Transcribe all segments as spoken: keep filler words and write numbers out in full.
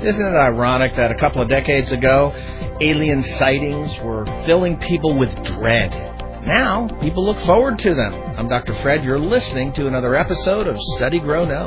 Isn't it ironic that a couple of decades ago, alien sightings were filling people with dread? Now, people look forward to them. I'm Doctor Fred. You're listening to another episode of Study, Grow, Know.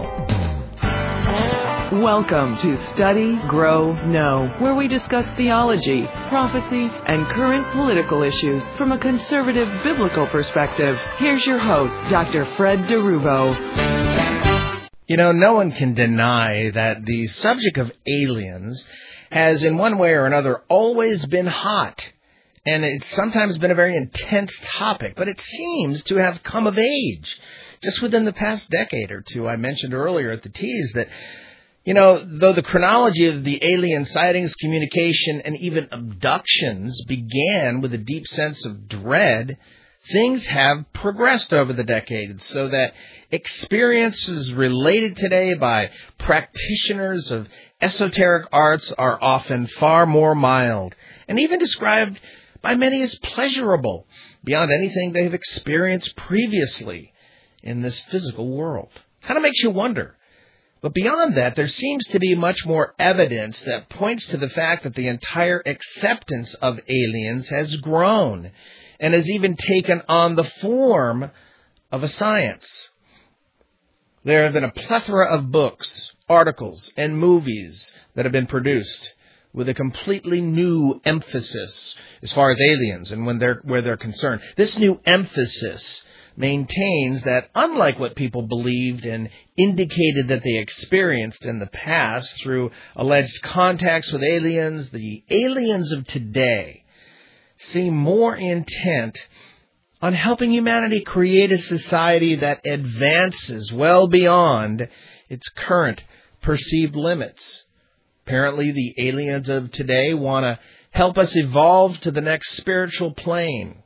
Welcome to Study, Grow, Know, where we discuss theology, prophecy, and current political issues from a conservative biblical perspective. Here's your host, Doctor Fred DeRubo. You know, no one can deny that the subject of aliens has, in one way or another, always been hot. And it's sometimes been a very intense topic, but it seems to have come of age just within the past decade or two. I mentioned earlier at the tease that, you know, though the chronology of the alien sightings, communication, and even abductions began with a deep sense of dread, things have progressed over the decades so that experiences related today by practitioners of esoteric arts are often far more mild and even described by many as pleasurable beyond anything they have experienced previously in this physical world. Kind of makes you wonder. But beyond that, there seems to be much more evidence that points to the fact that the entire acceptance of aliens has grown and has even taken on the form of a science. There have been a plethora of books, articles, and movies that have been produced with a completely new emphasis as far as aliens and when they're, where they're concerned. This new emphasis maintains that unlike what people believed and indicated that they experienced in the past through alleged contacts with aliens, the aliens of today seem more intent on helping humanity create a society that advances well beyond its current perceived limits. Apparently, the aliens of today want to help us evolve to the next spiritual plane.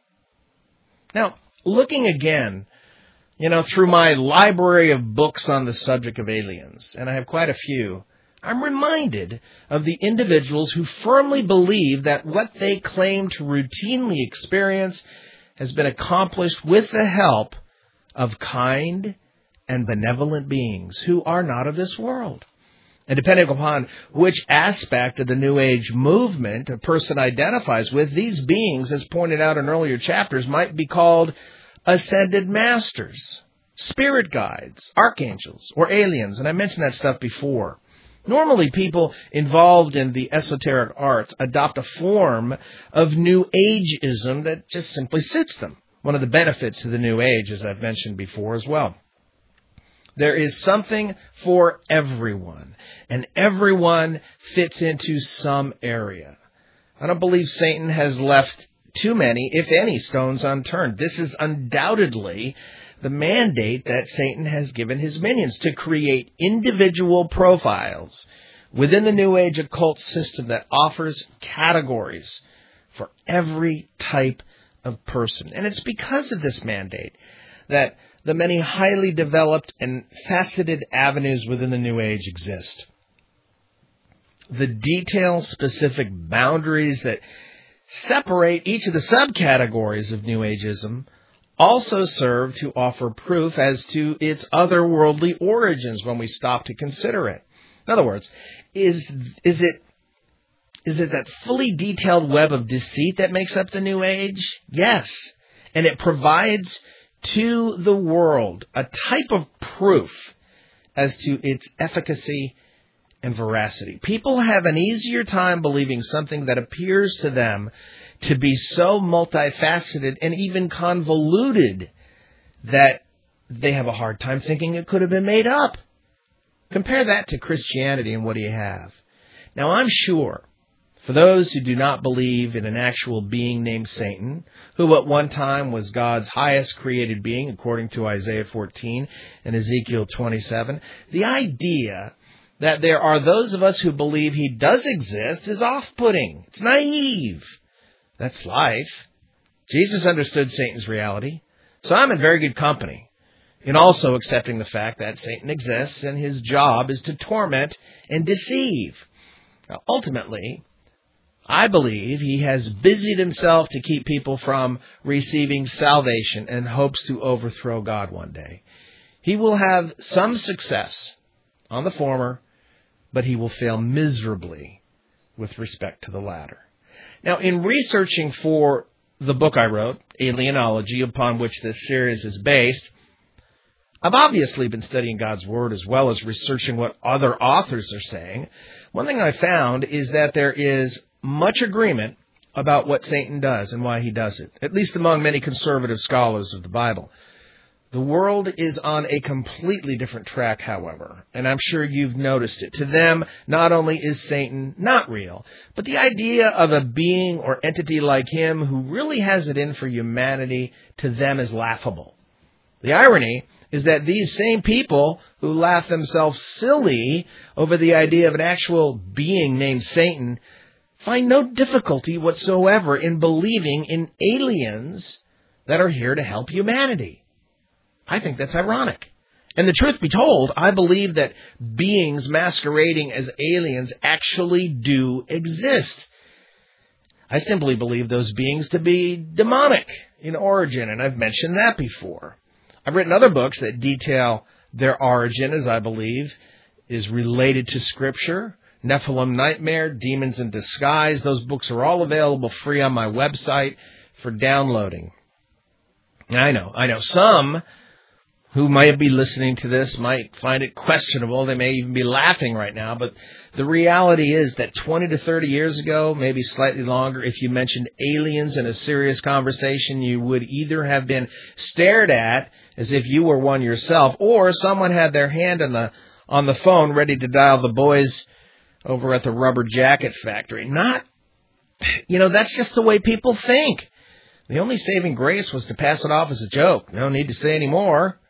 Now, looking again, you know, through my library of books on the subject of aliens, and I have quite a few, I'm reminded of the individuals who firmly believe that what they claim to routinely experience has been accomplished with the help of kind and benevolent beings who are not of this world. And depending upon which aspect of the New Age movement a person identifies with, these beings, as pointed out in earlier chapters, might be called ascended masters, spirit guides, archangels, or aliens. And I mentioned that stuff before. Normally, people involved in the esoteric arts adopt a form of New Ageism that just simply suits them. One of the benefits of the New Age, as I've mentioned before as well. There is something for everyone, and everyone fits into some area. I don't believe Satan has left too many, if any, stones unturned. This is undoubtedly the mandate that Satan has given his minions, to create individual profiles within the New Age occult system that offers categories for every type of person. And it's because of this mandate that the many highly developed and faceted avenues within the New Age exist. The detail-specific boundaries that separate each of the subcategories of New Ageism also serve to offer proof as to its otherworldly origins when we stop to consider it. In other words, is is it is it that fully detailed web of deceit that makes up the New Age? Yes. And it provides to the world a type of proof as to its efficacy and veracity. People have an easier time believing something that appears to them to be so multifaceted and even convoluted that they have a hard time thinking it could have been made up. Compare that to Christianity, and what do you have? Now, I'm sure, for those who do not believe in an actual being named Satan, who at one time was God's highest created being, according to Isaiah fourteen and Ezekiel twenty-seven, the idea that there are those of us who believe he does exist is off-putting. It's naive. That's life. Jesus understood Satan's reality. So I'm in very good company in also accepting the fact that Satan exists and his job is to torment and deceive. Now, ultimately, I believe he has busied himself to keep people from receiving salvation and hopes to overthrow God one day. He will have some success on the former but he will fail miserably with respect to the latter. Now, in researching for the book I wrote, Alienology, upon which this series is based, I've obviously been studying God's Word as well as researching what other authors are saying. One thing I found is that there is much agreement about what Satan does and why he does it, at least among many conservative scholars of the Bible. The world is on a completely different track, however, and I'm sure you've noticed it. To them, not only is Satan not real, but the idea of a being or entity like him who really has it in for humanity, to them is laughable. The irony is that these same people who laugh themselves silly over the idea of an actual being named Satan find no difficulty whatsoever in believing in aliens that are here to help humanity. I think that's ironic. And the truth be told, I believe that beings masquerading as aliens actually do exist. I simply believe those beings to be demonic in origin, and I've mentioned that before. I've written other books that detail their origin, as I believe is related to Scripture. Nephilim Nightmare, Demons in Disguise. Those books are all available free on my website for downloading. I know, I know. Some who might be listening to this might find it questionable. They may even be laughing right now. But the reality is that twenty to thirty years ago, maybe slightly longer, if you mentioned aliens in a serious conversation, you would either have been stared at as if you were one yourself, or someone had their hand on the on the phone ready to dial the boys over at the rubber jacket factory. Not, you know, that's just the way people think. The only saving grace was to pass it off as a joke. No need to say any more.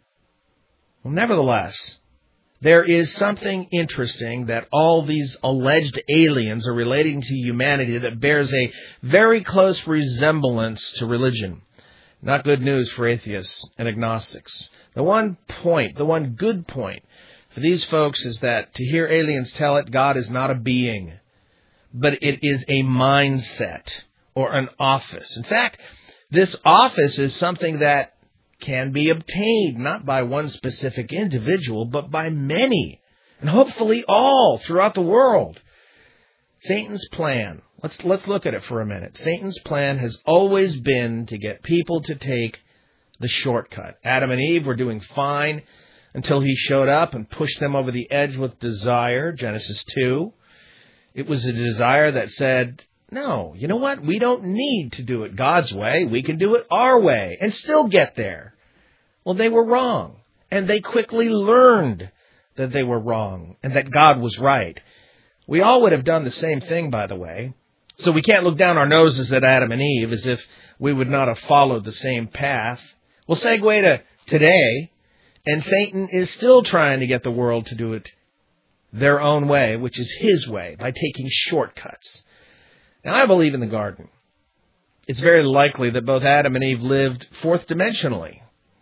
Well, nevertheless, there is something interesting that all these alleged aliens are relating to humanity that bears a very close resemblance to religion. Not good news for atheists and agnostics. The one point, the one good point for these folks is that to hear aliens tell it, God is not a being, but it is a mindset or an office. In fact, this office is something that can be obtained not by one specific individual, but by many, and hopefully all throughout the world. Satan's plan, let's let's look at it for a minute. Satan's plan has always been to get people to take the shortcut. Adam and Eve were doing fine until he showed up and pushed them over the edge with desire, Genesis two. It was a desire that said, no, you know what? We don't need to do it God's way. We can do it our way and still get there. Well, they were wrong, and they quickly learned that they were wrong and that God was right. We all would have done the same thing, by the way. So we can't look down our noses at Adam and Eve as if we would not have followed the same path. We'll segue to today. And Satan is still trying to get the world to do it their own way, which is his way, by taking shortcuts. Now, I believe in the garden. It's very likely that both Adam and Eve lived fourth dimensionally.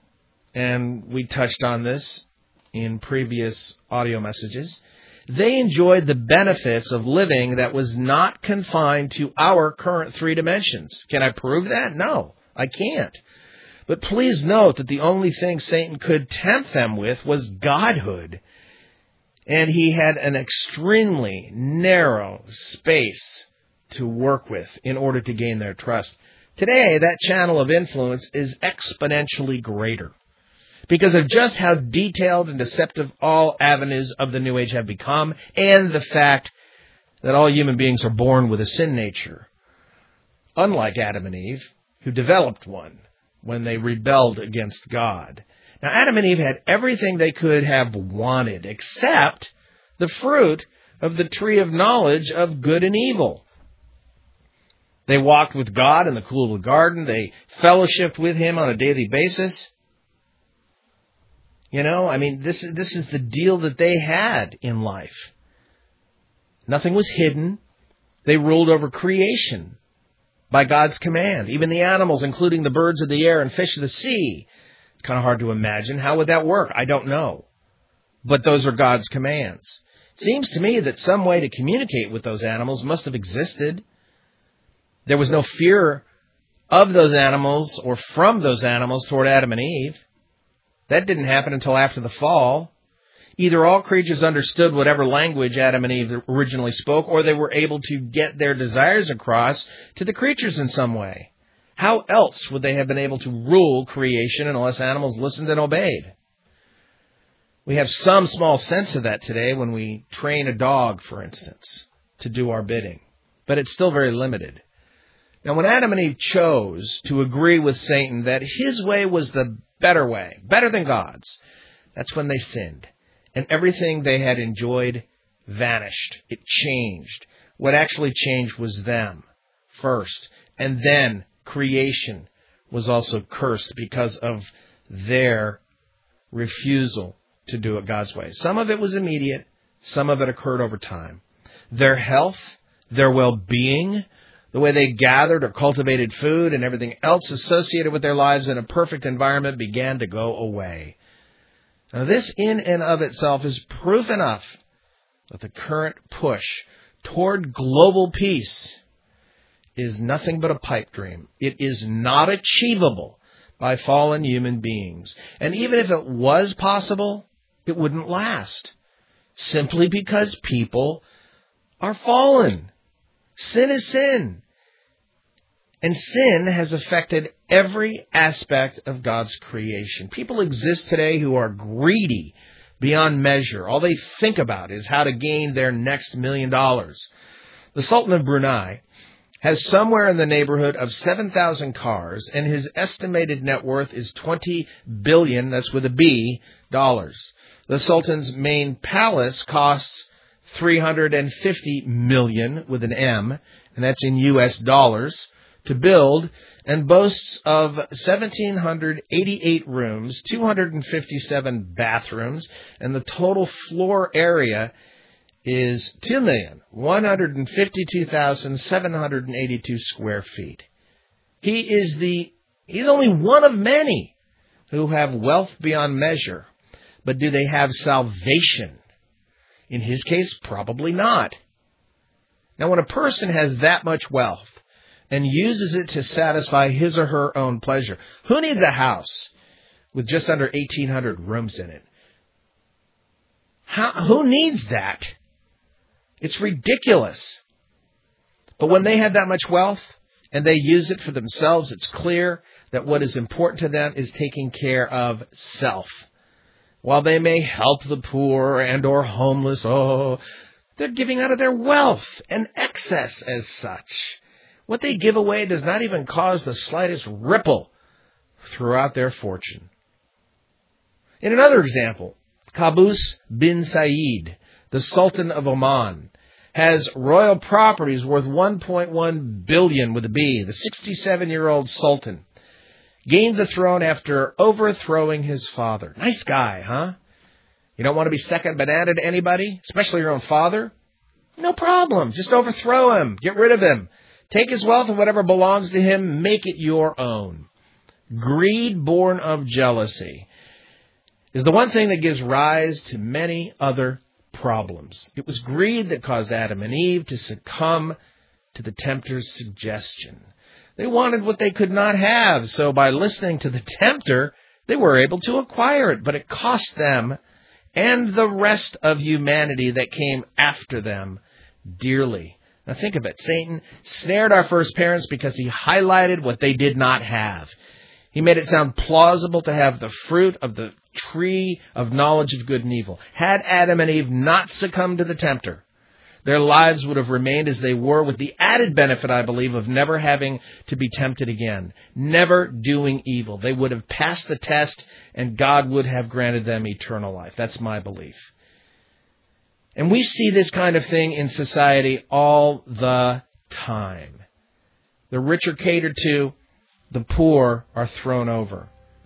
And we touched on this in previous audio messages. They enjoyed the benefits of living that was not confined to our current three dimensions. Can I prove that? No, I can't. But please note that the only thing Satan could tempt them with was godhood. And he had an extremely narrow space to work with in order to gain their trust. Today, that channel of influence is exponentially greater because of just how detailed and deceptive all avenues of the New Age have become, and the fact that all human beings are born with a sin nature, unlike Adam and Eve, who developed one when they rebelled against God. Now, Adam and Eve had everything they could have wanted except the fruit of the tree of knowledge of good and evil. They walked with God in the cool of the garden. They fellowshiped with Him on a daily basis. You know, I mean, this is, this is the deal that they had in life. Nothing was hidden. They ruled over creation by God's command. Even the animals, including the birds of the air and fish of the sea. It's kind of hard to imagine. How would that work? I don't know. But those are God's commands. It seems to me that some way to communicate with those animals must have existed. There was no fear of those animals or from those animals toward Adam and Eve. That didn't happen until after the fall. Either all creatures understood whatever language Adam and Eve originally spoke, or they were able to get their desires across to the creatures in some way. How else would they have been able to rule creation unless animals listened and obeyed? We have some small sense of that today when we train a dog, for instance, to do our bidding. But it's still very limited. Now, when Adam and Eve chose to agree with Satan that his way was the better way, better than God's, that's when they sinned. And everything they had enjoyed vanished. It changed. What actually changed was them first. And then creation was also cursed because of their refusal to do it God's way. Some of it was immediate. Some of it occurred over time. Their health, their well-being, the way they gathered or cultivated food and everything else associated with their lives in a perfect environment began to go away. Now, this in and of itself is proof enough that the current push toward global peace is nothing but a pipe dream. It is not achievable by fallen human beings. And even if it was possible, it wouldn't last. Simply because people are fallen. Sin is sin. And sin has affected every aspect of God's creation. People exist today who are greedy beyond measure. All they think about is how to gain their next million dollars. The Sultan of Brunei has somewhere in the neighborhood of seven thousand cars, and his estimated net worth is twenty billion, that's with a B, dollars. The Sultan's main palace costs three hundred fifty million with an M, and that's in U S dollars, to build, and boasts of one thousand seven hundred eighty-eight rooms, two hundred fifty-seven bathrooms, and the total floor area is two million one hundred fifty-two thousand seven hundred eighty-two square feet. He is the, he's only one of many who have wealth beyond measure. But do they have salvation? In his case, probably not. Now, when a person has that much wealth and uses it to satisfy his or her own pleasure, who needs a house with just under eighteen hundred rooms in it? How, who needs that? It's ridiculous. But when they have that much wealth and they use it for themselves, it's clear that what is important to them is taking care of self. While they may help the poor and or homeless, oh, they're giving out of their wealth and excess as such. What they give away does not even cause the slightest ripple throughout their fortune. In another example, Qaboos bin Said, the Sultan of Oman, has royal properties worth one point one billion with a B. The sixty-seven-year-old Sultan gained the throne after overthrowing his father. Nice guy, huh? You don't want to be second banana to anybody, especially your own father? No problem. Just overthrow him. Get rid of him. Take his wealth and whatever belongs to him, make it your own. Greed born of jealousy is the one thing that gives rise to many other problems. It was greed that caused Adam and Eve to succumb to the tempter's suggestion. They wanted what they could not have, so by listening to the tempter, they were able to acquire it, but it cost them and the rest of humanity that came after them dearly. Now think of it. Satan snared our first parents because he highlighted what they did not have. He made it sound plausible to have the fruit of the tree of knowledge of good and evil. Had Adam and Eve not succumbed to the tempter, their lives would have remained as they were, with the added benefit, I believe, of never having to be tempted again, never doing evil. They would have passed the test, and God would have granted them eternal life. That's my belief. And we see this kind of thing in society all the time. The rich are catered to, the poor are thrown over.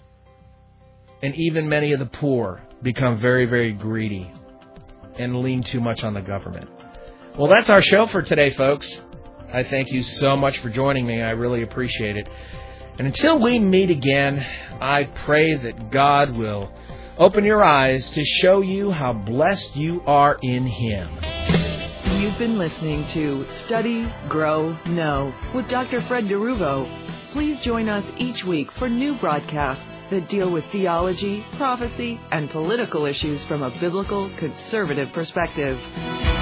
And even many of the poor become very, very greedy and lean too much on the government. Well, that's our show for today, folks. I thank you so much for joining me. I really appreciate it. And until we meet again, I pray that God will open your eyes to show you how blessed you are in Him. You've been listening to Study, Grow, Know with Doctor Fred DeRuvo. Please join us each week for new broadcasts that deal with theology, prophecy, and political issues from a biblical conservative perspective.